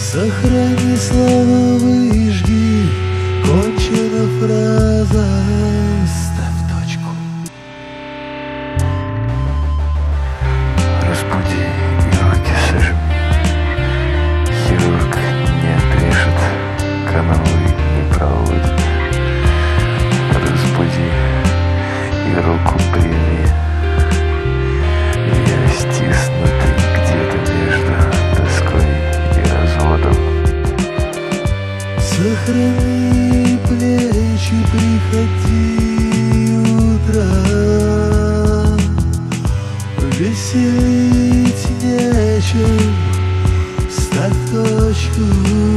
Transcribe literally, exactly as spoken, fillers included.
Сохрани слова, выжги, кончена фраза, ставь точку. Разбуди и руки сожми. Хирург не отрежет, каналы не проводит. Разбуди и руку прими. Я стиснутый где-то между тоской и разводом. Сохрани плечи, приходи утром. Веселить нечем, ставь точку.